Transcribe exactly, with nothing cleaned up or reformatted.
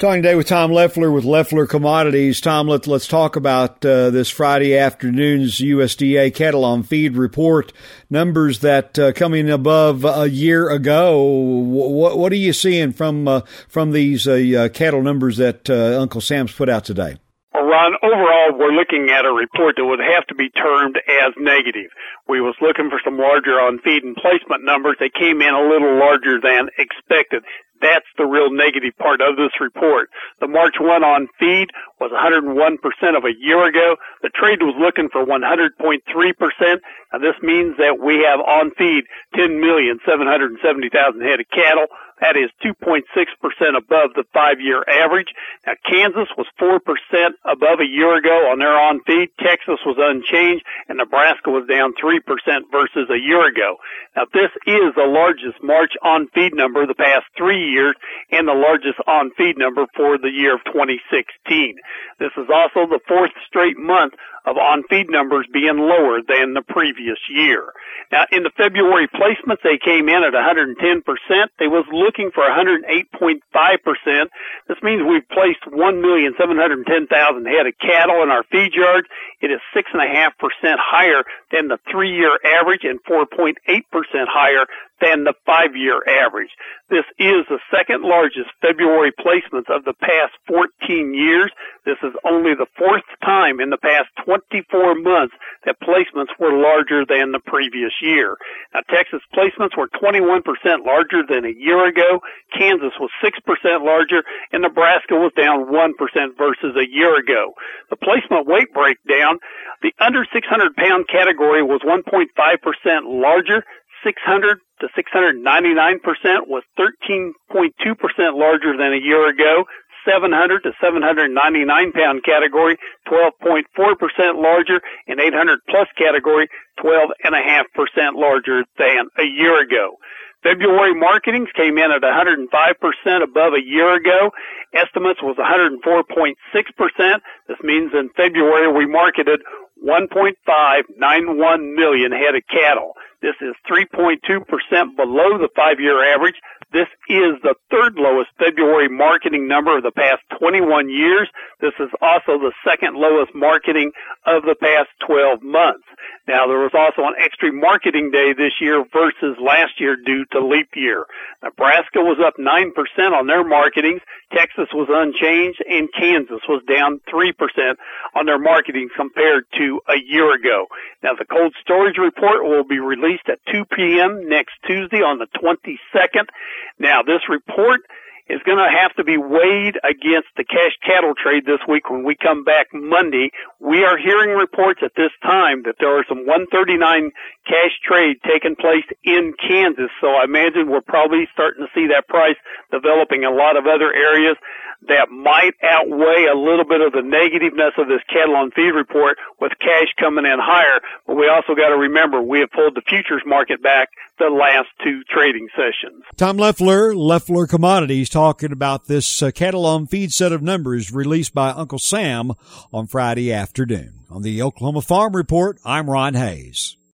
Talking today with Tom Leffler with Leffler Commodities. Tom, let, let's talk about uh, this Friday afternoon's U S D A cattle on feed report. Numbers that uh, coming above a year ago. What, what are you seeing from uh, from these uh, uh, cattle numbers that uh, Uncle Sam's put out today? Well, Ron, overall, we're looking at a report that would have to be termed as negative. We was looking for some larger on feed and placement numbers. They came in a little larger than expected. That's the real negative part of this report. The March first on feed was one hundred one percent of a year ago. The trade was looking for one hundred point three percent. Now, this means that we have on feed ten million seven hundred seventy thousand head of cattle. That is two point six percent above the five-year average. Now, Kansas was four percent above a year ago on their on-feed. Texas was unchanged, and Nebraska was down three percent versus a year ago. Now, this is the largest March on-feed number the past three years and the largest on-feed number for the year of twenty sixteen. This is also the fourth straight month of on-feed numbers being lower than the previous year. Now, in the February placements, they came in at one hundred ten percent. They was looking for one hundred eight point five percent. This means we've placed one million seven hundred ten thousand head of cattle in our feed yards. It is six point five percent higher than the three-year average and four point eight percent higher than the five-year average. This is the second largest February placements of the past fourteen years. This is only the fourth time in the past twenty-four months that placements were larger than the previous year. Now, Texas placements were twenty-one percent larger than a year ago. Kansas was six percent larger, and Nebraska was down one percent versus a year ago. The placement weight breakdown, the under six hundred pound category was one point five percent larger. six hundred to six hundred ninety-nine percent was thirteen point two percent larger than a year ago. seven hundred to seven hundred ninety-nine pound category, twelve point four percent larger, and eight hundred plus category, twelve point five percent larger than a year ago. February marketings came in at one hundred five percent above a year ago. Estimates was one hundred four point six percent. This means in February we marketed one point five nine one million head of cattle. This is three point two percent below the five-year average. This is the third lowest February marketing number of the past twenty-one years. This is also the second lowest marketing of the past twelve months. Now, there was also an extra marketing day this year versus last year due to leap year. Nebraska was up nine percent on their marketings. Texas was unchanged, and Kansas was down three percent on their marketing compared to a year ago. Now, the cold storage report will be released at two p.m. next Tuesday on the twenty-second. Now, this report is going to have to be weighed against the cash cattle trade this week when we come back Monday. We are hearing reports at this time that there are some one thirty-nine cash trade taking place in Kansas, so I imagine we're probably starting to see that price developing in a lot of other areas that might outweigh a little bit of the negativeness of this cattle on feed report with cash coming in higher. But we also got to remember we have pulled the futures market back the last two trading sessions. Tom Leffler, Leffler Commodities, talking about this uh, cattle on feed set of numbers released by Uncle Sam on Friday afternoon. On the Oklahoma Farm Report, I'm Ron Hayes.